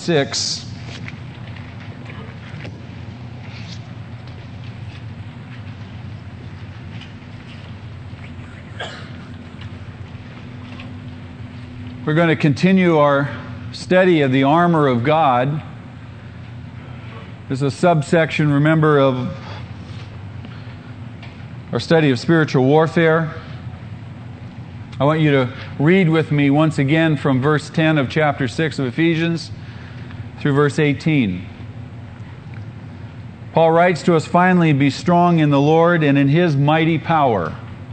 6. We're going to continue our study of the armor of God. There's a subsection, remember, of our study of spiritual warfare. I want you to read with me once again from verse 10 of chapter 6 of Ephesians through verse 18. Paul writes to us, "Finally, be strong in the Lord and in His mighty power.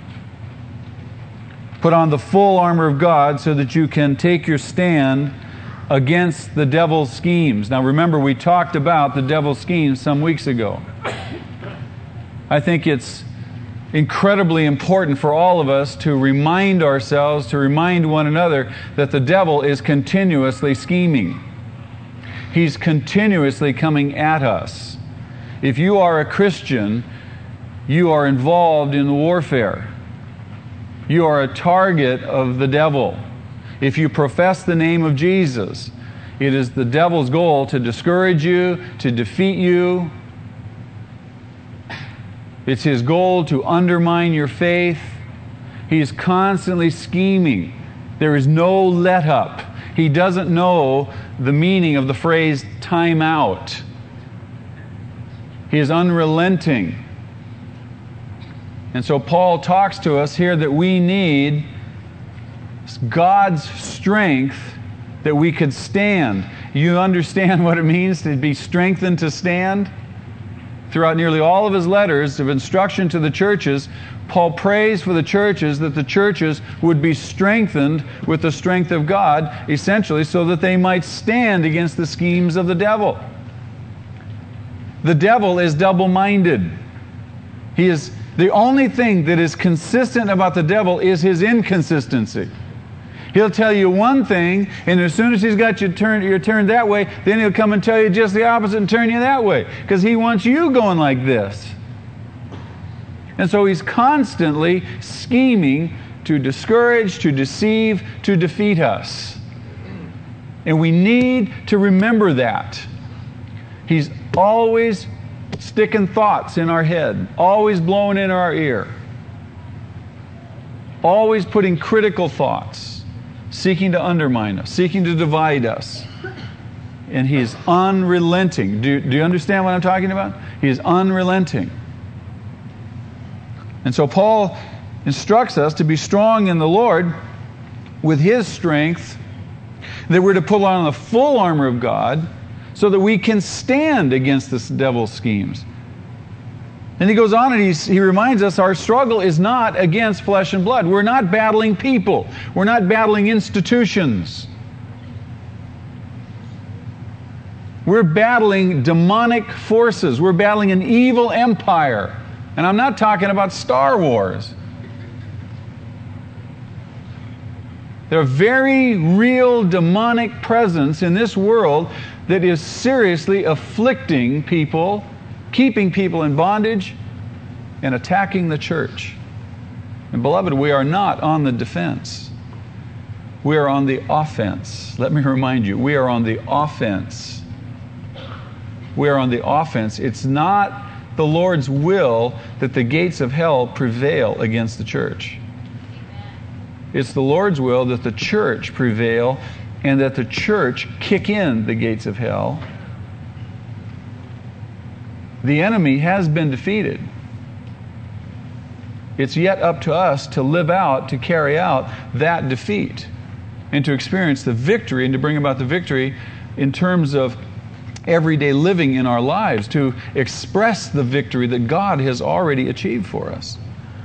Put on the full armor of God so that you can take your stand against the devil's schemes." Now remember, we talked about the devil's schemes some weeks ago. I think it's incredibly important for all of us to remind ourselves, to remind one another, that the devil is continuously scheming. He's continuously coming at us. If you are a Christian, you are involved in warfare. You are a target of the devil. If you profess the name of Jesus, it is the devil's goal to discourage you, to defeat you. It's his goal to undermine your faith. He is constantly scheming. There is no let up. He doesn't know the meaning of the phrase time out. He is unrelenting. And so Paul talks to us here that we need God's strength that we could stand. You understand what it means to be strengthened to stand? Throughout nearly all of his letters of instruction to the churches, Paul prays for the churches that the churches would be strengthened with the strength of God, essentially so that they might stand against the schemes of the devil. The devil is double-minded. The only thing that is consistent about the devil is his inconsistency. He'll tell you one thing, and as soon as he's got you turned that way, then he'll come and tell you just the opposite and turn you that way, because he wants you going like this. And so he's constantly scheming to discourage, to deceive, to defeat us. And we need to remember that. He's always sticking thoughts in our head, always blowing in our ear, always putting critical thoughts, seeking to undermine us, seeking to divide us. And he is unrelenting. Do you understand what I'm talking about? He is unrelenting. And so Paul instructs us to be strong in the Lord with His strength, that we're to put on the full armor of God so that we can stand against this devil's schemes. And he goes on and he reminds us our struggle is not against flesh and blood. We're not battling people. We're not battling institutions. We're battling demonic forces. We're battling an evil empire. And I'm not talking about Star Wars. There are very real demonic presence in this world that is seriously afflicting people, keeping people in bondage, and attacking the church. And beloved, we are not on the defense. We are on the offense. Let me remind you, we are on the offense. We are on the offense. It's not the Lord's will that the gates of hell prevail against the church. It's the Lord's will that the church prevail and that the church kick in the gates of hell. The enemy has been defeated. It's yet up to us to live out, to carry out that defeat and to experience the victory and to bring about the victory in terms of everyday living in our lives, to express the victory that God has already achieved for us.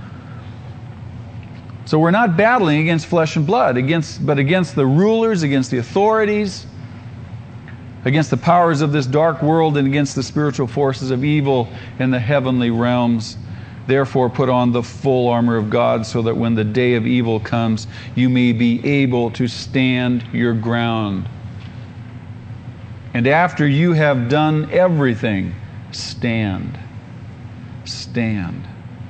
So we're not battling against flesh and blood, but against the rulers, against the authorities, against the powers of this dark world, and against the spiritual forces of evil in the heavenly realms. Therefore, put on the full armor of God so that when the day of evil comes, you may be able to stand your ground. And after you have done everything, stand. Stand.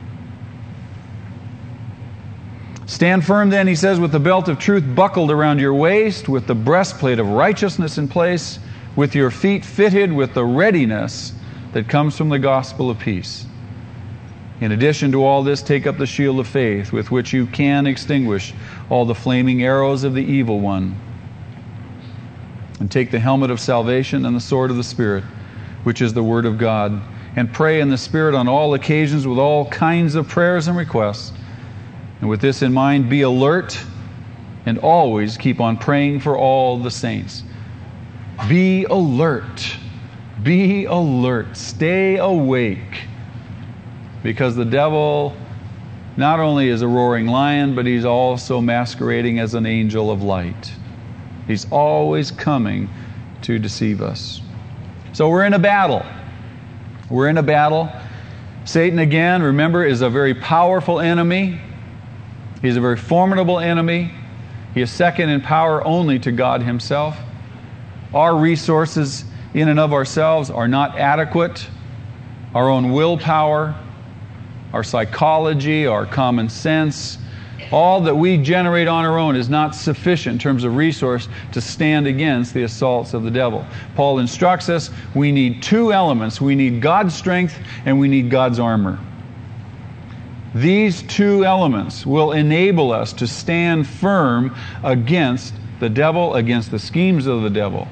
Stand firm then, he says, with the belt of truth buckled around your waist, with the breastplate of righteousness in place, with your feet fitted with the readiness that comes from the gospel of peace. In addition to all this, take up the shield of faith, with which you can extinguish all the flaming arrows of the evil one. And take the helmet of salvation and the sword of the Spirit, which is the Word of God, and pray in the Spirit on all occasions with all kinds of prayers and requests. And with this in mind, be alert and always keep on praying for all the saints. Be alert. Be alert. Stay awake. Because the devil not only is a roaring lion, but he's also masquerading as an angel of light. He's always coming to deceive us. So we're in a battle. We're in a battle. Satan, again, remember, is a very powerful enemy. He's a very formidable enemy. He is second in power only to God Himself. Our resources in and of ourselves are not adequate. Our own willpower, our psychology, our common sense, all that we generate on our own is not sufficient in terms of resource to stand against the assaults of the devil. Paul instructs us we need two elements. We need God's strength and we need God's armor. These two elements will enable us to stand firm against the devil, against the schemes of the devil.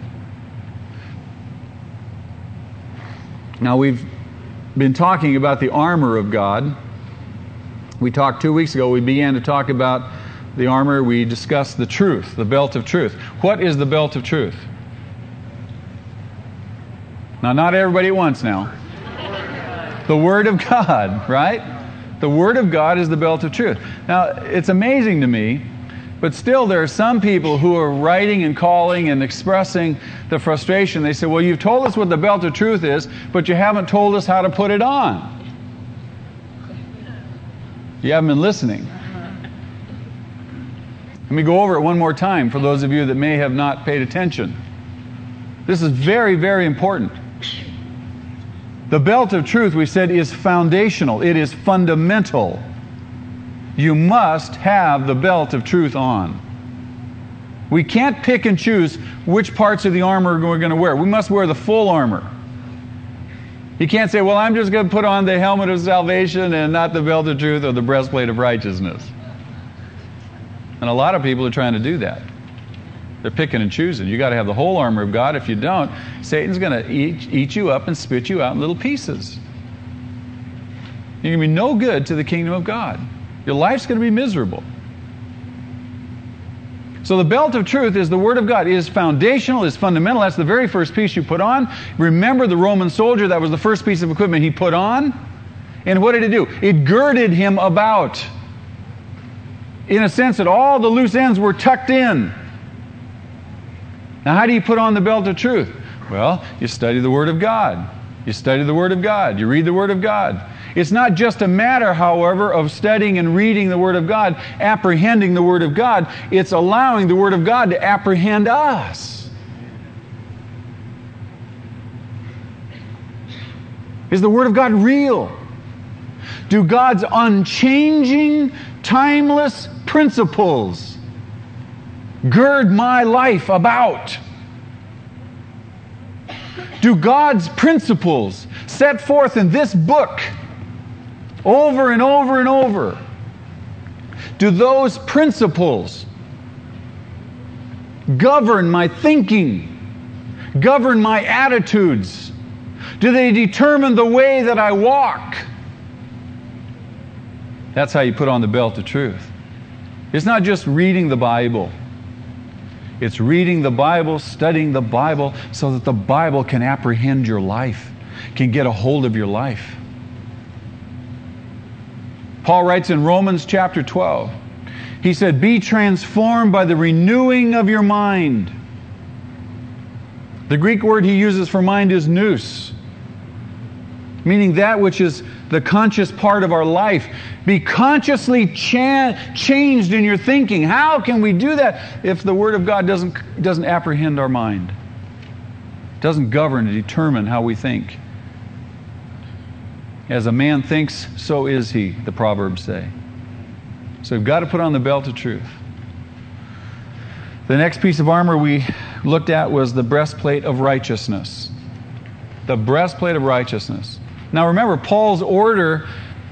Now, we've been talking about the armor of God. We talked 2 weeks ago, we began to talk about the armor. We discussed the truth, the belt of truth. What is the belt of truth? Now, not everybody at once now. The Word of God, right? The Word of God is the belt of truth. Now, it's amazing to me, but still there are some people who are writing and calling and expressing the frustration. They say, well, you've told us what the belt of truth is, but you haven't told us how to put it on. You haven't been listening. Let me go over it one more time for those of you that may have not paid attention. This is very, very important. The belt of truth, we said, is foundational. It is fundamental. You must have the belt of truth on. We can't pick and choose which parts of the armor we're going to wear. We must wear the full armor. You can't say, well, I'm just going to put on the helmet of salvation and not the belt of truth or the breastplate of righteousness. And a lot of people are trying to do that. They're picking and choosing. You got to have the whole armor of God. If you don't, Satan's going to eat you up and spit you out in little pieces. You're going to be no good to the kingdom of God. Your life's going to be miserable. So the belt of truth is the Word of God. It is foundational, it is fundamental. That's the very first piece you put on. Remember the Roman soldier, that was the first piece of equipment he put on. And what did it do? It girded him about. In a sense that all the loose ends were tucked in. Now how do you put on the belt of truth? Well, you study the Word of God. You study the Word of God. You read the Word of God. It's not just a matter, however, of studying and reading the Word of God, apprehending the Word of God. It's allowing the Word of God to apprehend us. Is the Word of God real? Do God's unchanging, timeless principles gird my life about? Do God's principles set forth in this book over and over and over, do those principles govern my thinking, govern my attitudes? Do they determine the way that I walk? That's how you put on the belt of truth. It's not just reading the Bible. It's reading the Bible, studying the Bible, so that the Bible can apprehend your life, can get a hold of your life. Paul writes in Romans chapter 12, he said, be transformed by the renewing of your mind. The Greek word he uses for mind is nous, meaning that which is the conscious part of our life. Be consciously changed in your thinking. How can we do that if the Word of God doesn't apprehend our mind? Doesn't govern and determine how we think. As a man thinks, so is he, the Proverbs say. So we've got to put on the belt of truth. The next piece of armor we looked at was the breastplate of righteousness. The breastplate of righteousness. Now remember, Paul's order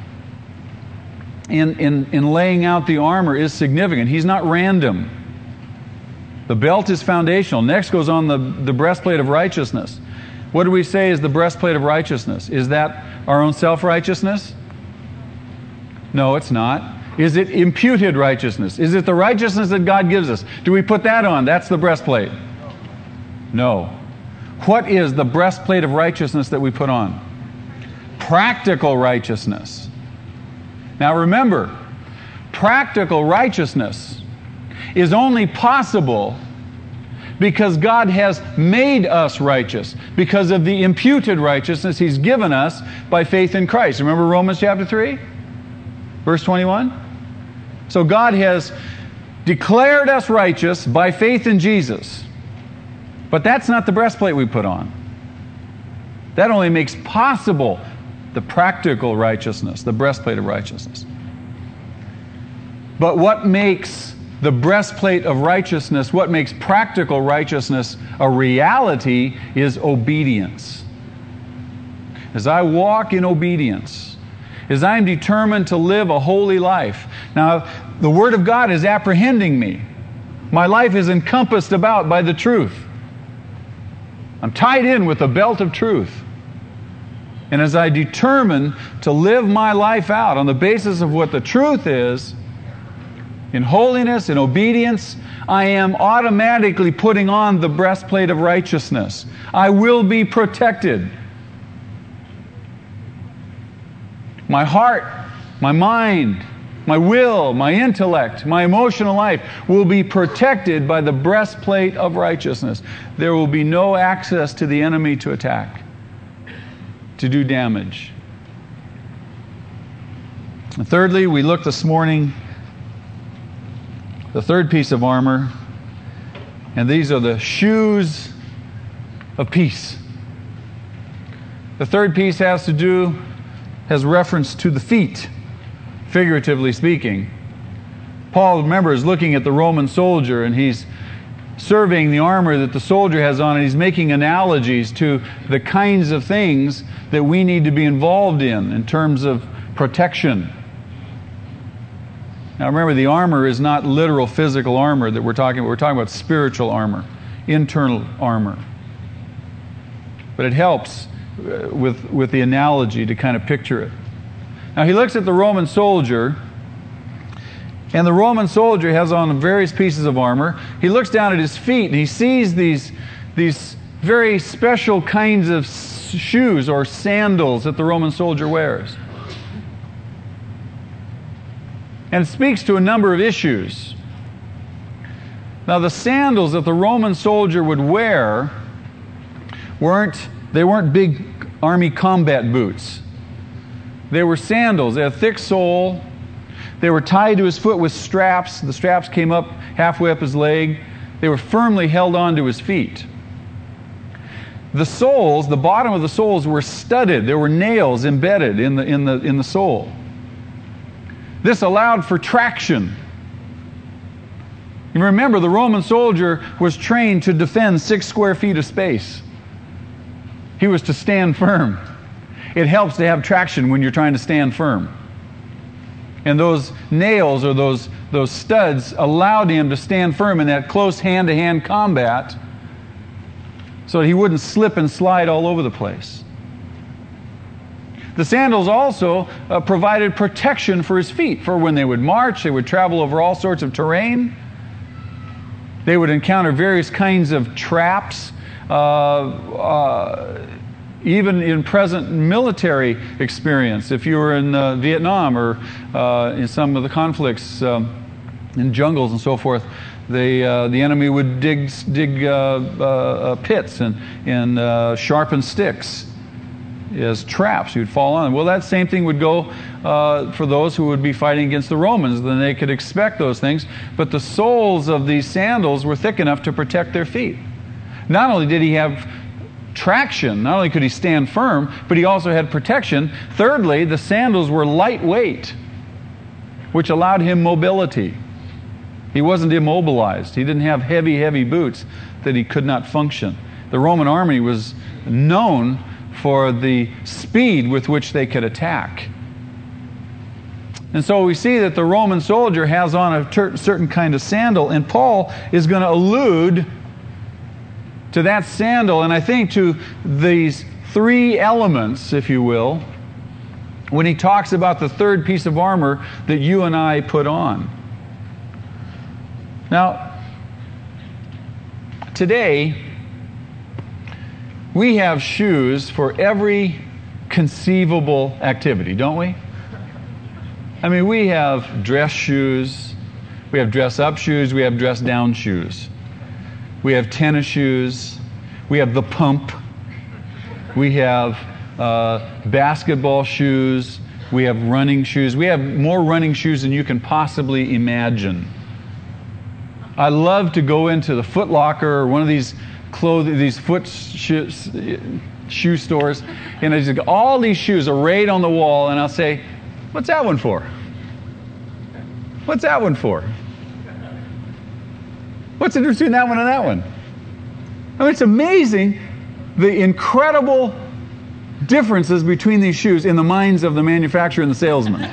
in laying out the armor is significant. He's not random. The belt is foundational. Next goes on the breastplate of righteousness. What do we say is the breastplate of righteousness? Is that our own self-righteousness? No, it's not. Is it imputed righteousness? Is it the righteousness that God gives us? Do we put that on? That's the breastplate. No. What is the breastplate of righteousness that we put on? Practical righteousness. Now remember, practical righteousness is only possible because God has made us righteous, because of the imputed righteousness He's given us by faith in Christ. Remember Romans chapter 3, verse 21? So God has declared us righteous by faith in Jesus. But that's not the breastplate we put on. That only makes possible the practical righteousness, the breastplate of righteousness. But what makes the breastplate of righteousness, what makes practical righteousness a reality, is obedience. As I walk in obedience, as I am determined to live a holy life. Now, the Word of God is apprehending me. My life is encompassed about by the truth. I'm tied in with the belt of truth. And as I determine to live my life out on the basis of what the truth is, in holiness, in obedience, I am automatically putting on the breastplate of righteousness. I will be protected. My heart, my mind, my will, my intellect, my emotional life will be protected by the breastplate of righteousness. There will be no access to the enemy to attack, to do damage. And thirdly, we looked this morning, the third piece of armor, and these are the shoes of peace. The third piece has reference to the feet, figuratively speaking. Paul, remember, is looking at the Roman soldier, and he's surveying the armor that the soldier has on, and he's making analogies to the kinds of things that we need to be involved in terms of protection. Now remember, the armor is not literal physical armor that we're talking about. We're talking about spiritual armor, internal armor. But it helps with the analogy to kind of picture it. Now he looks at the Roman soldier, and the Roman soldier has on various pieces of armor. He looks down at his feet, and he sees these very special kinds of shoes or sandals that the Roman soldier wears. And it speaks to a number of issues. Now the sandals that the Roman soldier would wear weren't big army combat boots. They were sandals. They had a thick sole. They were tied to his foot with straps. The straps came up halfway up his leg. They were firmly held onto his feet. The soles, the bottom of the soles, were studded. There were nails embedded in the sole. This allowed for traction. You remember, the Roman soldier was trained to defend 6 square feet of space. He was to stand firm. It helps to have traction when you're trying to stand firm. And those nails or those studs allowed him to stand firm in that close hand-to-hand combat so that he wouldn't slip and slide all over the place. The sandals also provided protection for his feet. For when they would march, they would travel over all sorts of terrain. They would encounter various kinds of traps. Even in present military experience, if you were in Vietnam or in some of the conflicts in jungles and so forth, the enemy would dig pits and sharpen sticks as traps. You'd fall on them. Well, that same thing would go for those who would be fighting against the Romans. Then they could expect those things. But the soles of these sandals were thick enough to protect their feet. Not only did he have traction, not only could he stand firm, but he also had protection. Thirdly, the sandals were lightweight, which allowed him mobility. He wasn't immobilized. He didn't have heavy boots. that he could not function. The Roman army was known for the speed with which they could attack. And so we see that the Roman soldier has on a certain kind of sandal, and Paul is going to allude to that sandal, and I think to these three elements, if you will, when he talks about the third piece of armor that you and I put on. Now, today, we have shoes for every conceivable activity, don't we? I mean, we have dress shoes, we have dress-up shoes, we have dress-down shoes. We have tennis shoes, we have the pump, we have basketball shoes, we have running shoes. We have more running shoes than you can possibly imagine. I love to go into the Foot Locker or one of these shoe stores, and I just got all these shoes arrayed on the wall, and I'll say, "What's that one for? What's that one for? What's the difference between that one and that one?" I mean, it's amazing the incredible differences between these shoes in the minds of the manufacturer and the salesman.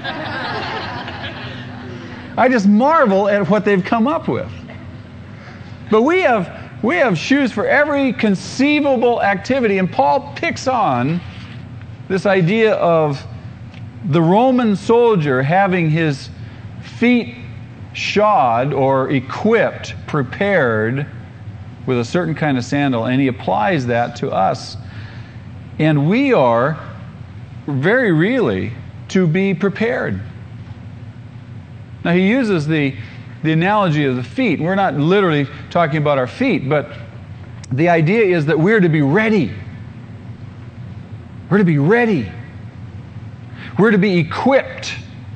I just marvel at what they've come up with. But we have shoes for every conceivable activity, and Paul picks on this idea of the Roman soldier having his feet shod or equipped, prepared with a certain kind of sandal, and he applies that to us. And we are very really to be prepared. Now he uses the analogy of the feet. We're not literally talking about our feet, but the idea is that we're to be ready. We're to be ready. We're to be equipped.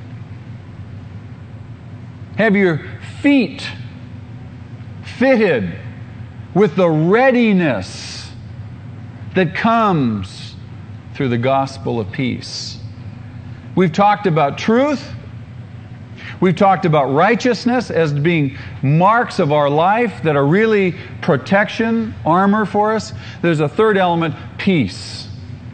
Have your feet fitted with the readiness that comes through the gospel of peace. We've talked about truth. We've talked about righteousness as being marks of our life that are really protection, armor for us. There's a third element, peace.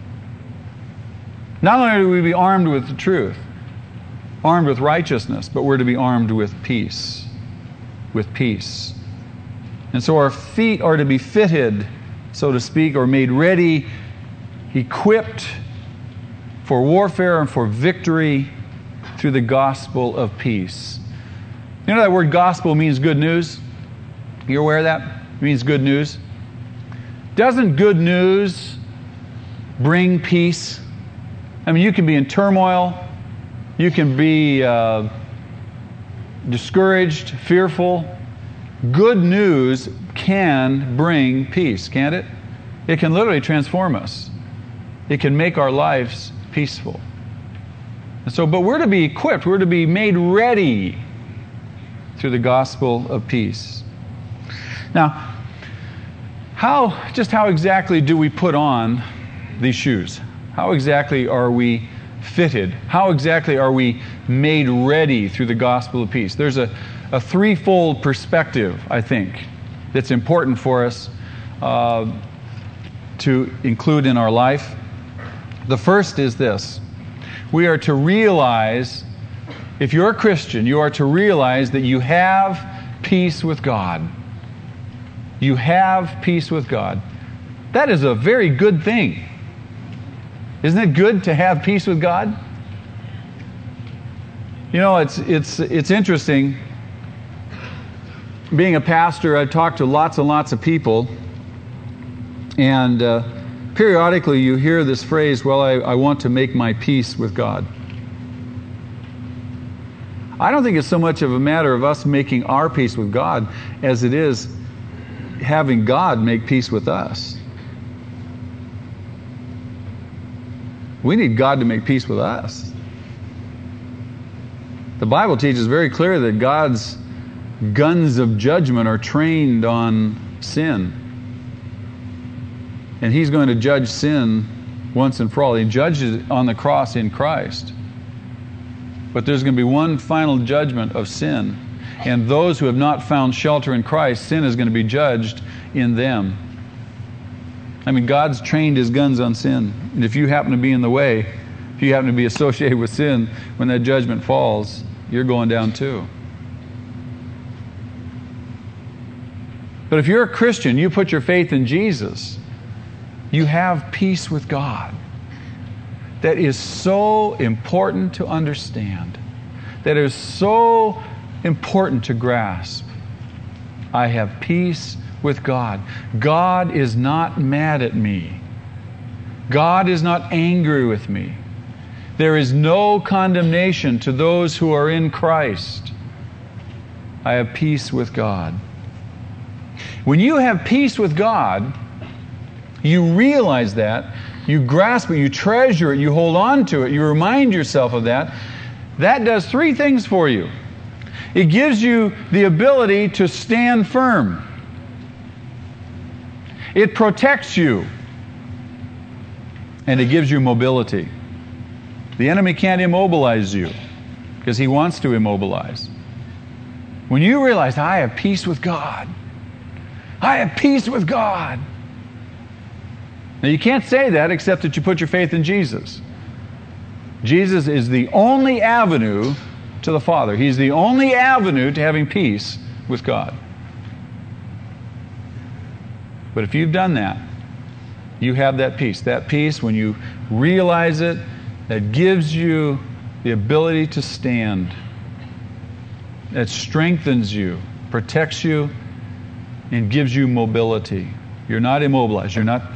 Not only are we to be armed with the truth, armed with righteousness, but we're to be armed with peace. With peace. And so our feet are to be fitted, so to speak, or made ready, equipped for warfare and for victory through the gospel of peace. You know that word gospel means good news? You're aware of that? It means good news. Doesn't good news bring peace? I mean, you can be in turmoil. You can be discouraged, fearful. Good news can bring peace, can't it? It can literally transform us. It can make our lives peaceful. And so, but we're to be equipped. We're to be made ready through the gospel of peace. Now, how exactly do we put on these shoes? How exactly are we fitted? How exactly are we made ready through the gospel of peace? There's a threefold perspective, I think, that's important for us to include in our life. The first is this. We are to realize, if you're a Christian, you are to realize that you have peace with God. You have peace with God. That is a very good thing. Isn't it good to have peace with God? You know, it's interesting. Being a pastor, I talk to lots and lots of people, and periodically you hear this phrase, well, I want to make my peace with God. I don't think it's so much of a matter of us making our peace with God as it is having God make peace with us. We need God to make peace with us. The Bible teaches very clearly that God's guns of judgment are trained on sin. And He's going to judge sin once and for all. He judges it on the cross in Christ. But there's going to be one final judgment of sin. And those who have not found shelter in Christ, sin is going to be judged in them. I mean, God's trained His guns on sin. And if you happen to be in the way, if you happen to be associated with sin, when that judgment falls, you're going down too. But if you're a Christian, you put your faith in Jesus, you have peace with God. That is so important to understand. That is so important to grasp. I have peace with God. God is not mad at me. God is not angry with me. There is no condemnation to those who are in Christ. I have peace with God. When you have peace with God, you realize that, you grasp it, you treasure it, you hold on to it, you remind yourself of that. That does three things for you. It gives you the ability to stand firm. It protects you. And it gives you mobility. The enemy can't immobilize you because he wants to immobilize. When you realize, I have peace with God. I have peace with God. Now you can't say that except that you put your faith in Jesus. Jesus is the only avenue to the Father. He's the only avenue to having peace with God. But if you've done that, you have that peace. That peace, when you realize it, that gives you the ability to stand. That strengthens you, protects you, and gives you mobility. You're not immobilized. You're not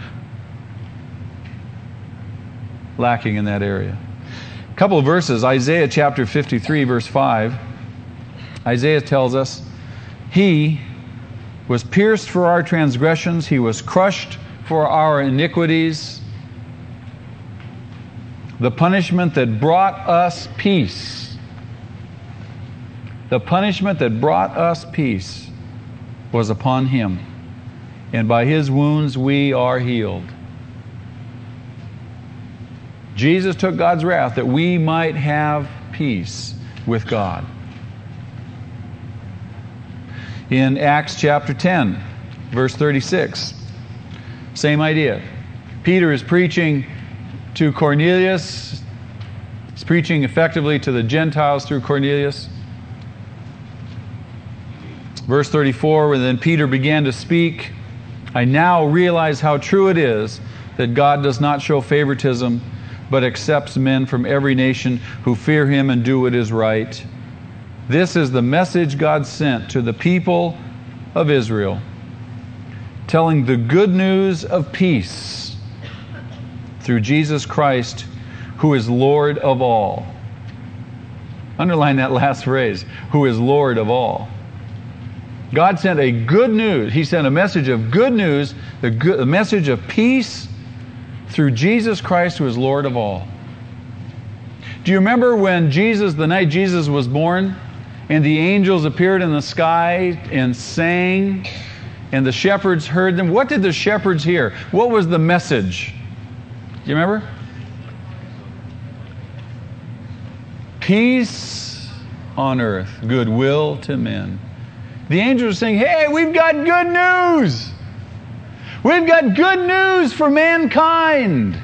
lacking in that area. A couple of verses. Isaiah chapter 53, verse 5. Isaiah tells us, He was pierced for our transgressions. He was crushed for our iniquities. The punishment that brought us peace. The punishment that brought us peace was upon Him. And by His wounds we are healed. Jesus took God's wrath that we might have peace with God. In Acts chapter 10, verse 36, same idea. Peter is preaching to Cornelius. He's preaching effectively to the Gentiles through Cornelius. Verse 34, when then Peter began to speak, I now realize how true it is that God does not show favoritism, but accepts men from every nation who fear Him and do what is right. This is the message God sent to the people of Israel, telling the good news of peace through Jesus Christ, who is Lord of all. Underline that last phrase, who is Lord of all. God sent a good news. He sent a message of good news, the message of peace through Jesus Christ, who is Lord of all. Do you remember when the night Jesus was born, and the angels appeared in the sky and sang, and the shepherds heard them? What did the shepherds hear? What was the message? Do you remember? Peace on earth, goodwill to men. The angels are saying, hey, we've got good news. We've got good news for mankind.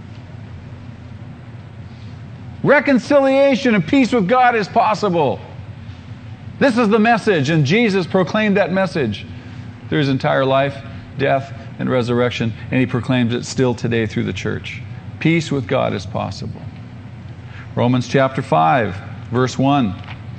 Reconciliation and peace with God is possible. This is the message, and Jesus proclaimed that message through His entire life, death, and resurrection, and He proclaims it still today through the church. Peace with God is possible. Romans chapter 5, verse 1.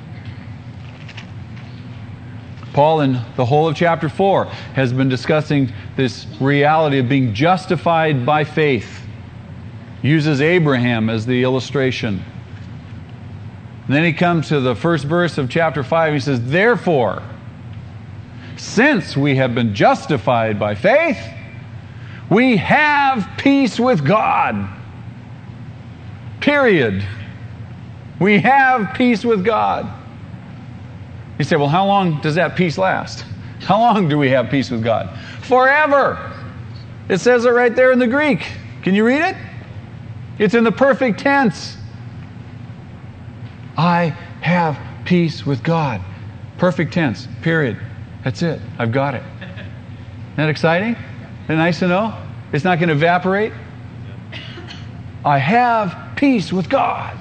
Paul, in the whole of chapter 4, has been discussing this reality of being justified by faith. Uses Abraham as the illustration. And then he comes to the first verse of chapter 5. He says, therefore, since we have been justified by faith, we have peace with God. Period. We have peace with God. You say, well, how long does that peace last? How long do we have peace with God? Forever. It says it right there in the Greek. Can you read it? It's in the perfect tense. I have peace with God. Perfect tense. Period. That's it. I've got it. Isn't that exciting? Isn't it nice to know? It's not going to evaporate. I have peace with God.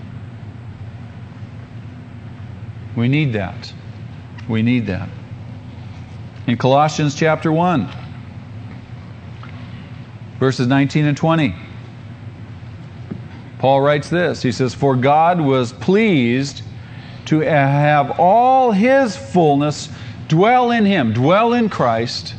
We need that. We need that. In Colossians chapter 1, verses 19 and 20, Paul writes this. He says, "For God was pleased to have all His fullness dwell in Him," dwell in Christ,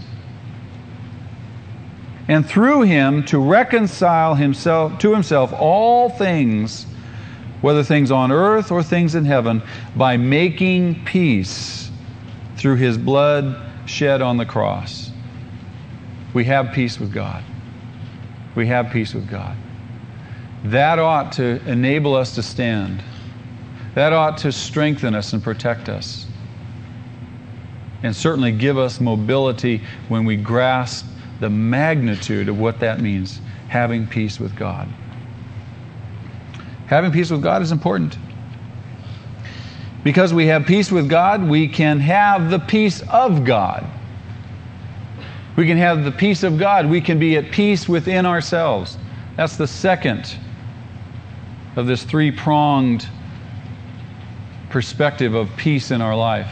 "and through Him to reconcile to Himself all things, whether things on earth or things in heaven, by making peace through His blood shed on the cross." We have peace with God. We have peace with God. That ought to enable us to stand. That ought to strengthen us and protect us. And certainly give us mobility when we grasp the magnitude of what that means, having peace with God. Having peace with God is important. Because we have peace with God, we can have the peace of God. We can have the peace of God. We can be at peace within ourselves. That's the second of this three-pronged perspective of peace in our life.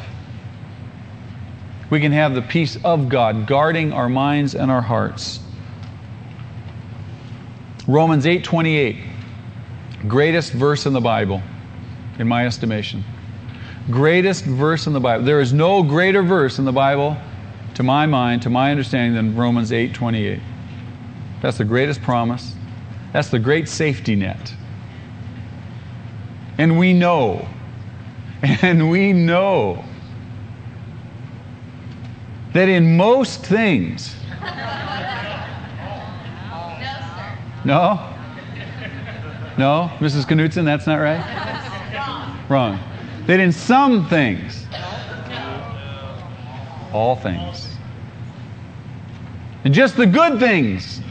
We can have the peace of God guarding our minds and our hearts. Romans 8:28, greatest verse in the Bible, in my estimation. Greatest verse in the Bible. There is no greater verse in the Bible, to my mind, to my understanding, than Romans 8:28. That's the greatest promise. That's the great safety net. And we know that in most things... No? No? Mrs. Knutson, that's not right? Wrong. That in some things, all things, and just the good things,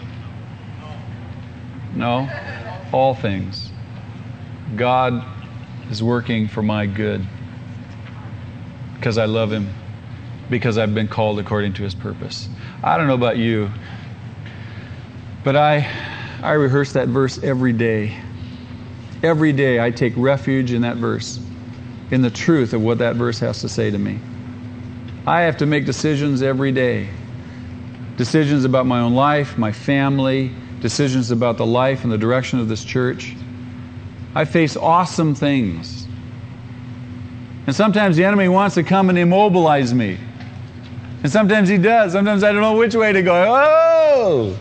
no, all things, God is working for my good because I love Him, because I've been called according to His purpose. I don't know about you, but I rehearse that verse every day. Every day I take refuge in that verse, in the truth of what that verse has to say to me. I have to make decisions every day. Decisions about my own life, my family, decisions about the life and the direction of this church. I face awesome things. And sometimes the enemy wants to come and immobilize me. And sometimes he does. Sometimes I don't know which way to go. Oh!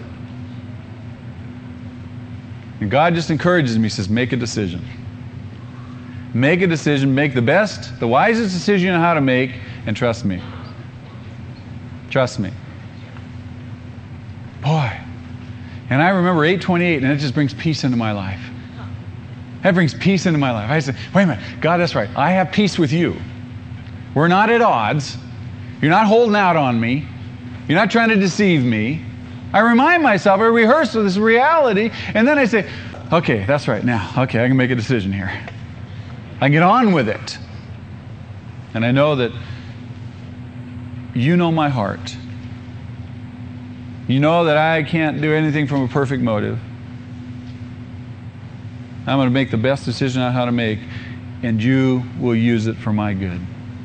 And God just encourages me, says, make a decision. Make a decision, make the best, the wisest decision you know how to make, and trust me. Trust me. Boy. And I remember 8:28, and it just brings peace into my life. That brings peace into my life. I say, wait a minute, God, that's right. I have peace with you. We're not at odds. You're not holding out on me. You're not trying to deceive me. I remind myself, I rehearse this reality, and then I say, okay, that's right, now, okay, I can make a decision here. I can get on with it. And I know that you know my heart. You know that I can't do anything from a perfect motive. I'm going to make the best decision on how to make, and you will use it for my good.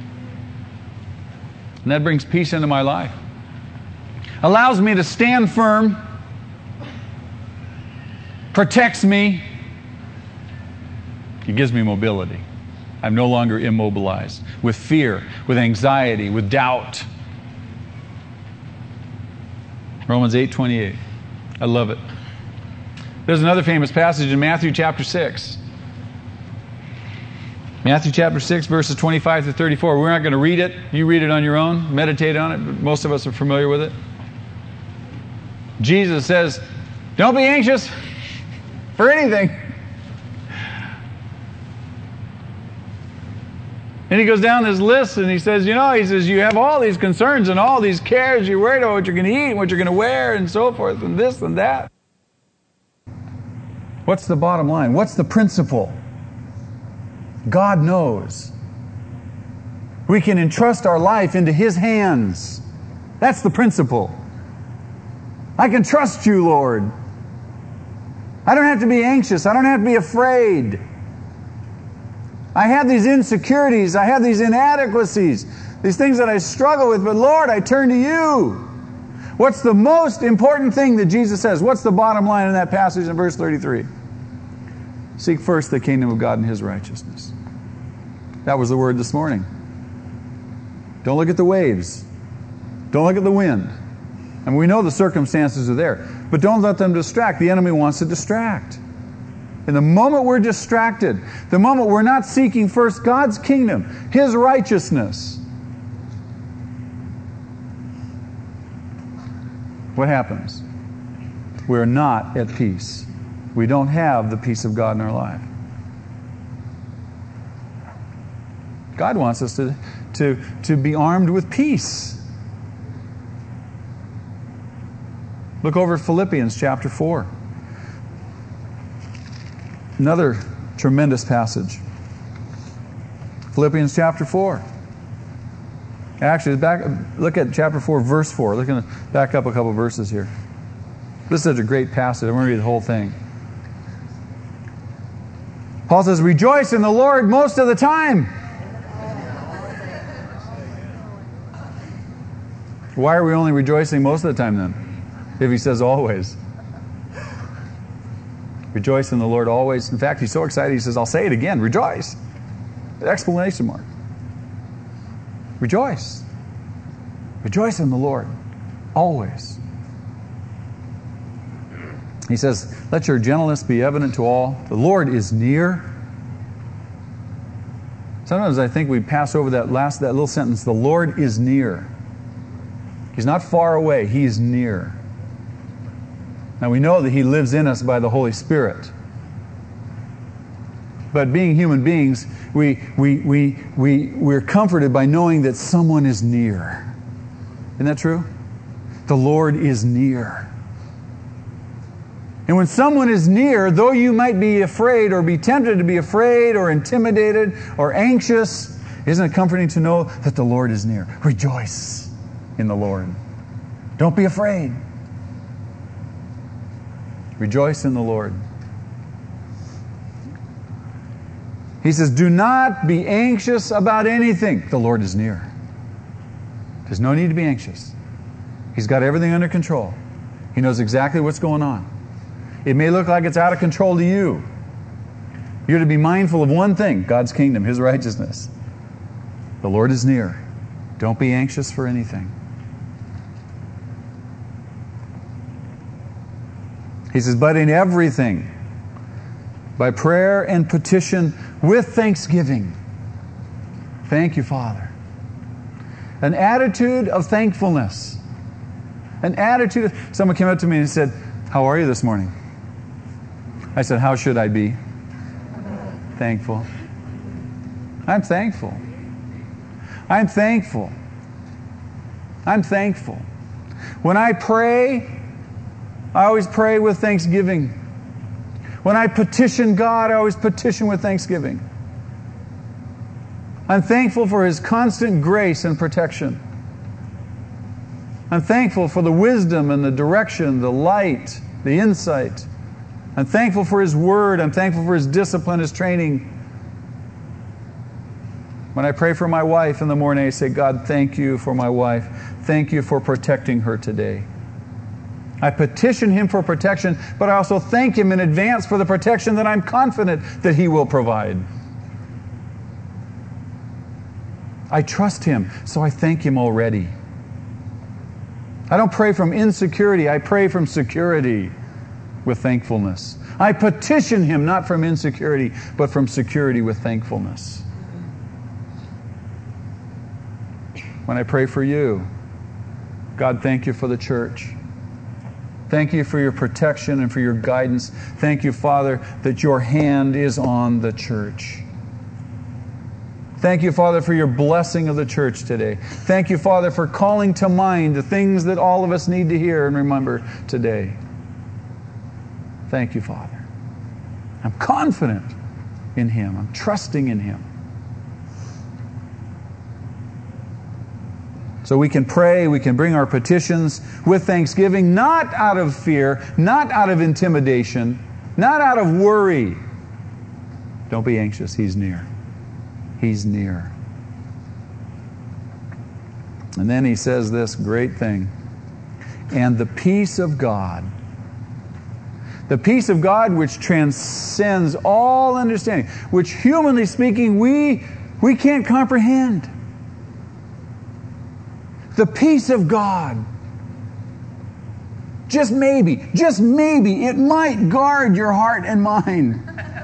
And that brings peace into my life. Allows me to stand firm, protects me. It gives me mobility. I'm no longer immobilized with fear, with anxiety, with doubt. Romans 8:28. I love it. There's another famous passage in Matthew chapter 6. Matthew chapter 6, verses 25 to 34. We're not going to read it. You read it on your own. Meditate on it. But most of us are familiar with it. Jesus says, don't be anxious for anything. And he goes down this list and he says, you have all these concerns and all these cares. You're worried about what you're going to eat and what you're going to wear and so forth and this and that. What's the bottom line? What's the principle? God knows. We can entrust our life into His hands. That's the principle. I can trust you, Lord. I don't have to be anxious. I don't have to be afraid. I have these insecurities. I have these inadequacies, these things that I struggle with. But Lord, I turn to you. What's the most important thing that Jesus says? What's the bottom line in that passage in verse 33? Seek first the kingdom of God and His righteousness. That was the word this morning. Don't look at the waves. Don't look at the wind. I mean, we know the circumstances are there, but don't let them distract. The enemy wants to distract. And the moment we're distracted, the moment we're not seeking first God's kingdom, His righteousness, what happens? We're not at peace. We don't have the peace of God in our life. God wants us to be armed with peace. Look over at Philippians chapter 4. Another tremendous passage. Philippians chapter 4. Actually, look at chapter 4, verse 4. Look at back up a couple verses here. This is such a great passage. I'm going to read the whole thing. Paul says, rejoice in the Lord most of the time. Why are we only rejoicing most of the time then? If he says always. Rejoice in the Lord always. In fact, he's so excited, he says, I'll say it again. Rejoice. Exclamation mark. Rejoice. Rejoice in the Lord always. He says, let your gentleness be evident to all. The Lord is near. Sometimes I think we pass over that little sentence. The Lord is near. He's not far away. He is near. Now we know that He lives in us by the Holy Spirit. But being human beings, we're comforted by knowing that someone is near. Isn't that true? The Lord is near. And when someone is near, though you might be afraid or be tempted to be afraid or intimidated or anxious, isn't it comforting to know that the Lord is near? Rejoice in the Lord. Don't be afraid. Rejoice in the Lord. He says, do not be anxious about anything. The Lord is near. There's no need to be anxious. He's got everything under control. He knows exactly what's going on. It may look like it's out of control to you. You're to be mindful of one thing, God's kingdom, His righteousness. The Lord is near. Don't be anxious for anything. He says, but in everything, by prayer and petition, with thanksgiving. Thank you, Father. An attitude of thankfulness. An attitude. Someone came up to me and said, how are you this morning? I said, how should I be? Thankful. I'm thankful. I'm thankful. I'm thankful. When I pray, I always pray with thanksgiving. When I petition God, I always petition with thanksgiving. I'm thankful for His constant grace and protection. I'm thankful for the wisdom and the direction, the light, the insight. I'm thankful for His Word. I'm thankful for His discipline, His training. When I pray for my wife in the morning, I say, God, thank you for my wife. Thank you for protecting her today. I petition Him for protection, but I also thank Him in advance for the protection that I'm confident that He will provide. I trust Him, so I thank Him already. I don't pray from insecurity. I pray from security with thankfulness. I petition Him not from insecurity, but from security with thankfulness. When I pray for you, God, thank you for the church. Thank you for your protection and for your guidance. Thank you, Father, that your hand is on the church. Thank you, Father, for your blessing of the church today. Thank you, Father, for calling to mind the things that all of us need to hear and remember today. Thank you, Father. I'm confident in Him. I'm trusting in Him. So we can pray, we can bring our petitions with thanksgiving, not out of fear, not out of intimidation, not out of worry. Don't be anxious. He's near. He's near. And then he says this great thing. And the peace of God, the peace of God which transcends all understanding, which humanly speaking we can't comprehend. The peace of God. Just maybe, it might guard your heart and mind.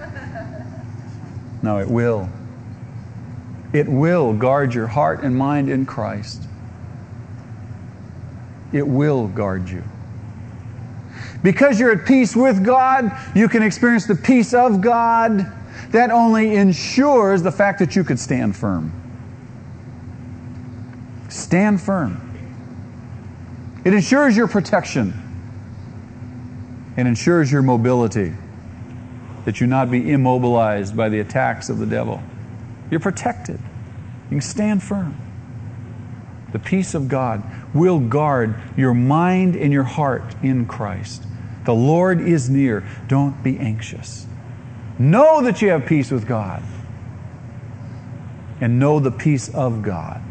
No, it will. It will guard your heart and mind in Christ. It will guard you. Because you're at peace with God, you can experience the peace of God. That only ensures the fact that you could stand firm. Stand firm. It ensures your protection. It ensures your mobility. That you not be immobilized by the attacks of the devil. You're protected. You can stand firm. The peace of God will guard your mind and your heart in Christ. The Lord is near. Don't be anxious. Know that you have peace with God. And know the peace of God.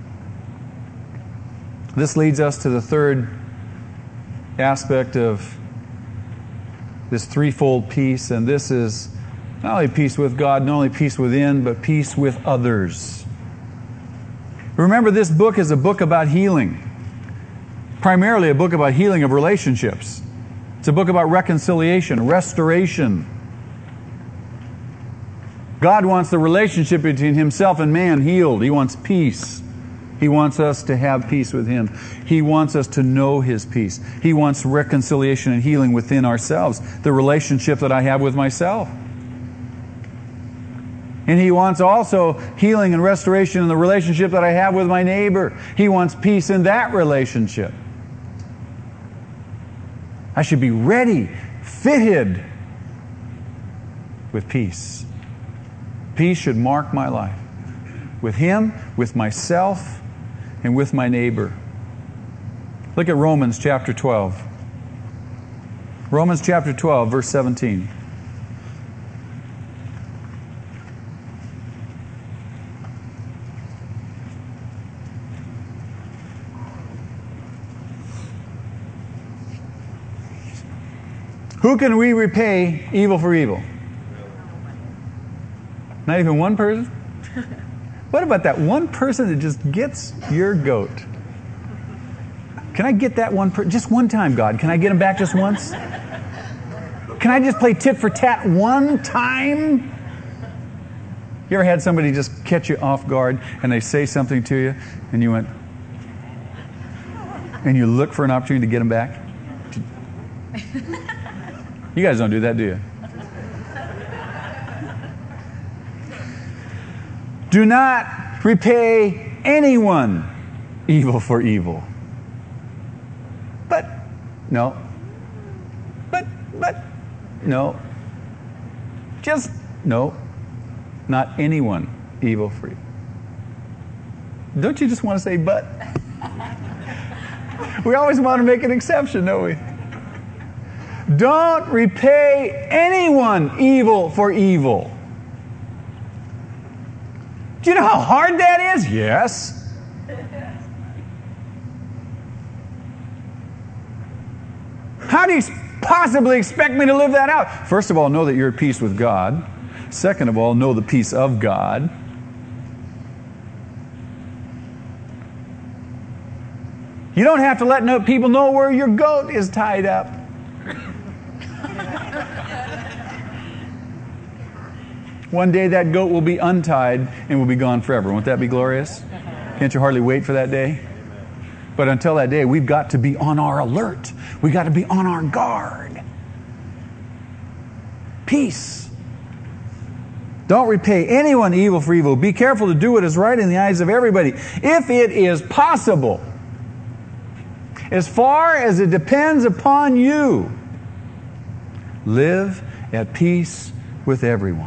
This leads us to the third aspect of this threefold peace, and this is not only peace with God, not only peace within, but peace with others. Remember, this book is a book about healing. Primarily a book about healing of relationships. It's a book about reconciliation, restoration. God wants the relationship between Himself and man healed. He wants peace. He wants us to have peace with Him. He wants us to know His peace. He wants reconciliation and healing within ourselves. The relationship that I have with myself. And He wants also healing and restoration in the relationship that I have with my neighbor. He wants peace in that relationship. I should be ready, fitted with peace. Peace should mark my life. With Him, with myself, and with my neighbor. Look at Romans chapter 12. Romans chapter 12, verse 17. Who can we repay evil for evil? Not even one person? What about that one person that just gets your goat? Can I get that one person? Just one time, God. Can I get him back just once? Can I just play tit for tat one time? You ever had somebody just catch you off guard and they say something to you and you went, and you look for an opportunity to get them back? You guys don't do that, do you? Do not repay anyone evil for evil. But, no. No. Just, no. Not anyone evil for evil. Don't you just want to say, but? We always want to make an exception, don't we? Don't repay anyone evil for evil. Do you know how hard that is? Yes. How do you possibly expect me to live that out? First of all, know that you're at peace with God. Second of all, know the peace of God. You don't have to let people know where your goat is tied up. One day that goat will be untied and will be gone forever. Won't that be glorious? Can't you hardly wait for that day? But until that day, we've got to be on our alert. We've got to be on our guard. Peace. Don't repay anyone evil for evil. Be careful to do what is right in the eyes of everybody. If it is possible, as far as it depends upon you, live at peace with everyone.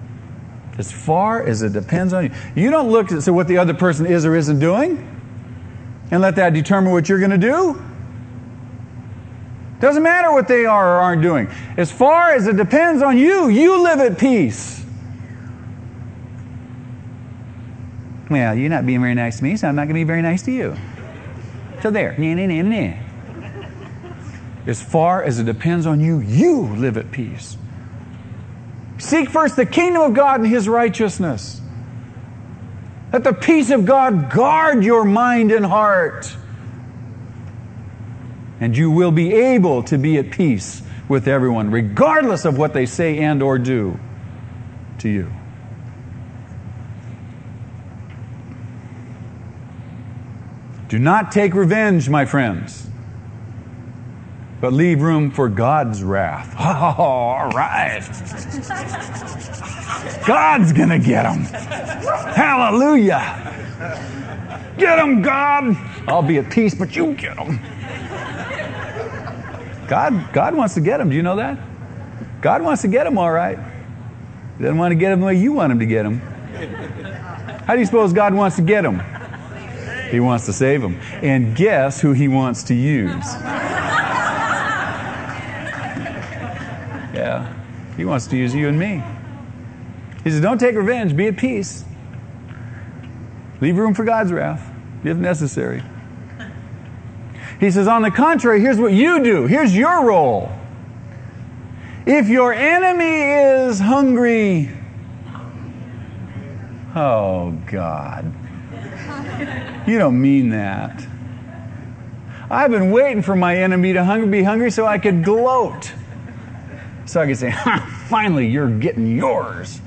As far as it depends on you. You don't look to see what the other person is or isn't doing. And let that determine what you're going to do. Doesn't matter what they are or aren't doing. As far as it depends on you, you live at peace. Well, you're not being very nice to me, so I'm not going to be very nice to you. So there. As far as it depends on you, you live at peace. Seek first the kingdom of God and His righteousness. Let the peace of God guard your mind and heart. And you will be able to be at peace with everyone, regardless of what they say and or do to you. Do not take revenge, my friends, but leave room for God's wrath. Oh, all right. God's going to get them. Hallelujah. Get them, God. I'll be at peace, but you get them. God wants to get them. Do you know that? God wants to get them, all right. He doesn't want to get them the way you want Him to get them. How do you suppose God wants to get them? He wants to save them. And guess who He wants to use? Yeah. He wants to use you and me. He says, don't take revenge. Be at peace. Leave room for God's wrath, if necessary. He says, on the contrary, here's what you do. Here's your role. If your enemy is hungry, oh, God. You don't mean that. I've been waiting for my enemy to be hungry so I could gloat. So I could say, finally, you're getting yours.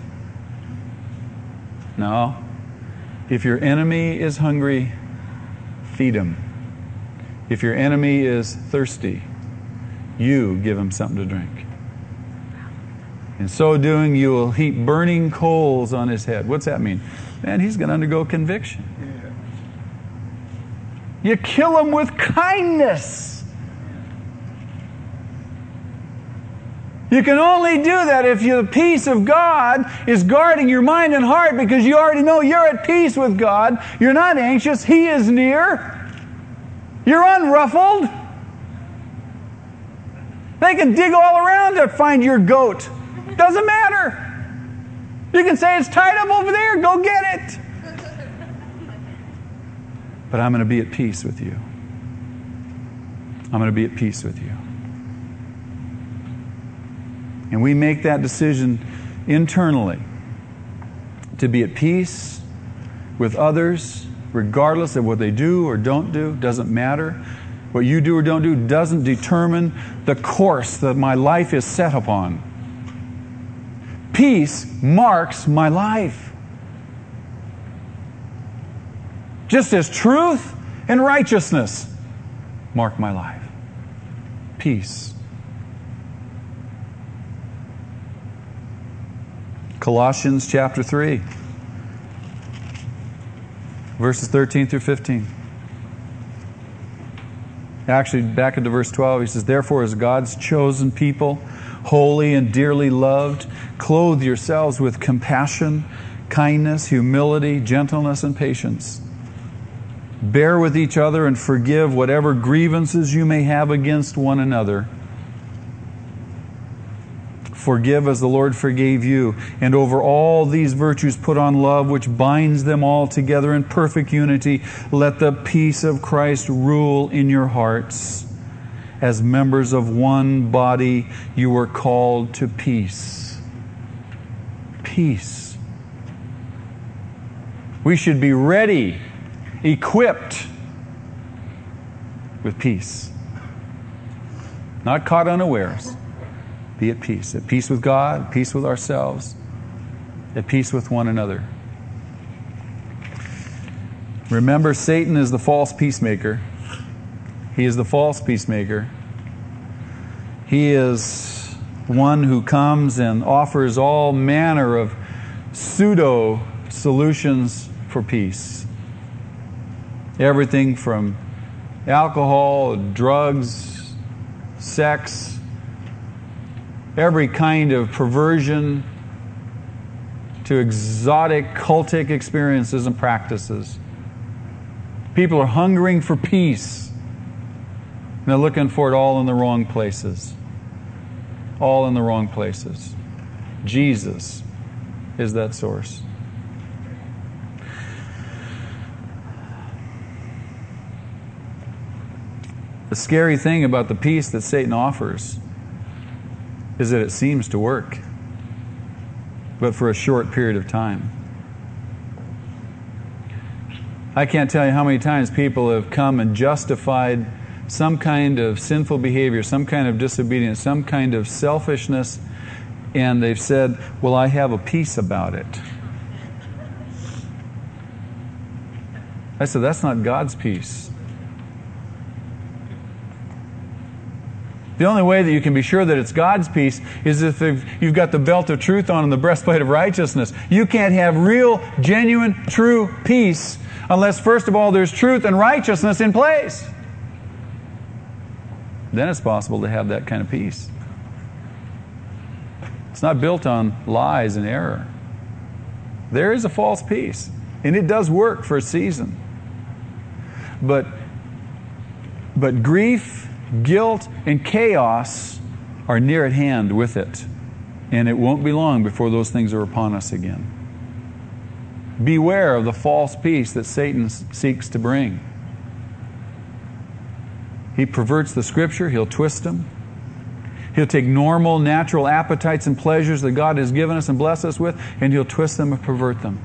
No. If your enemy is hungry, feed him. If your enemy is thirsty, you give him something to drink. In so doing, you will heap burning coals on his head. What's that mean? Man, he's going to undergo conviction. You kill him with kindness. You can only do that if the peace of God is guarding your mind and heart, because you already know you're at peace with God. You're not anxious. He is near. You're unruffled. They can dig all around to find your goat. Doesn't matter. You can say it's tied up over there. Go get it. But I'm going to be at peace with you. I'm going to be at peace with you. And we make that decision internally to be at peace with others, regardless of what they do or don't do. Doesn't matter. What you do or don't do doesn't determine the course that my life is set upon. Peace marks my life. Just as truth and righteousness mark my life. Peace. Colossians chapter 3, verses 13 through 15. Actually, back into verse 12, he says, therefore, as God's chosen people, holy and dearly loved, clothe yourselves with compassion, kindness, humility, gentleness, and patience. Bear with each other and forgive whatever grievances you may have against one another. Forgive as the Lord forgave you. And over all these virtues put on love, which binds them all together in perfect unity. Let the peace of Christ rule in your hearts. As members of one body, you were called to peace. Peace. We should be ready, equipped with peace. Not caught unawares. Be at peace. At peace with God, at peace with ourselves, at peace with one another. Remember, Satan is the false peacemaker. He is the false peacemaker. He is one who comes and offers all manner of pseudo solutions for peace. Everything from alcohol, drugs, sex, every kind of perversion, to exotic cultic experiences and practices. People are hungering for peace. And they're looking for it all in the wrong places. All in the wrong places. Jesus is that source. The scary thing about the peace that Satan offers is that it seems to work, but for a short period of time. I can't tell you how many times people have come and justified some kind of sinful behavior, some kind of disobedience, some kind of selfishness, and they've said, well, I have a peace about it. I said, that's not God's peace. The only way that you can be sure that it's God's peace is if you've got the belt of truth on and the breastplate of righteousness. You can't have real, genuine, true peace unless, first of all, there's truth and righteousness in place. Then it's possible to have that kind of peace. It's not built on lies and error. There is a false peace, and it does work for a season. But grief, guilt, and chaos are near at hand with it. And it won't be long before those things are upon us again. Beware of the false peace that Satan seeks to bring. He perverts the Scripture. He'll twist them. He'll take normal, natural appetites and pleasures that God has given us and blessed us with, and he'll twist them and pervert them.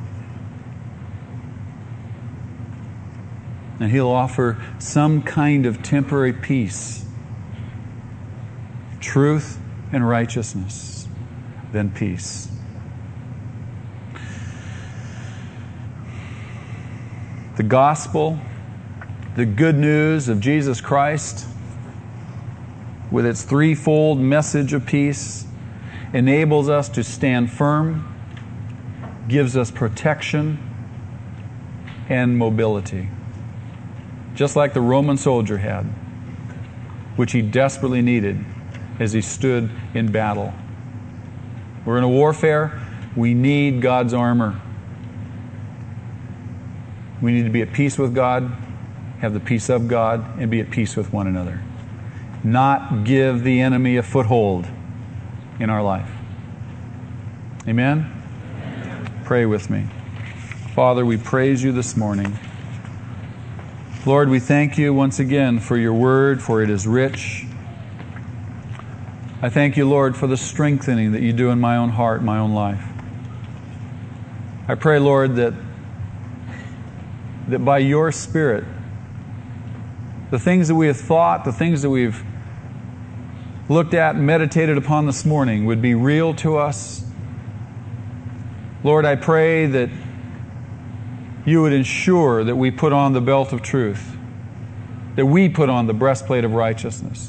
And he'll offer some kind of temporary peace. Truth and righteousness, then peace. The gospel, the good news of Jesus Christ, with its threefold message of peace, enables us to stand firm, gives us protection and mobility. Just like the Roman soldier had, which he desperately needed as he stood in battle. We're in a warfare. We need God's armor. We need to be at peace with God, have the peace of God, and be at peace with one another. Not give the enemy a foothold in our life. Amen? Pray with me. Father, we praise you this morning. Lord, we thank you once again for your word, for it is rich. I thank you, Lord, for the strengthening that you do in my own heart, my own life. I pray, Lord, that by your Spirit, the things that we have thought, the things that we've looked at and meditated upon this morning would be real to us. Lord, I pray that you would ensure that we put on the belt of truth, that we put on the breastplate of righteousness,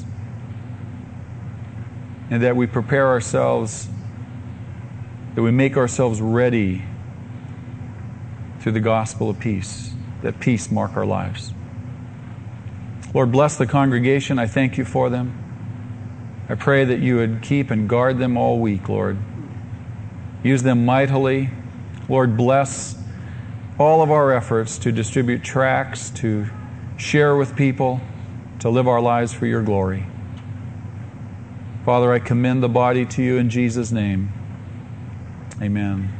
and that we prepare ourselves, that we make ourselves ready through the gospel of peace, that peace mark our lives. Lord, bless the congregation. I thank you for them. I pray that you would keep and guard them all week, Lord. Use them mightily. Lord, bless all of our efforts to distribute tracts, to share with people, to live our lives for your glory. Father, I commend the body to you in Jesus' name. Amen.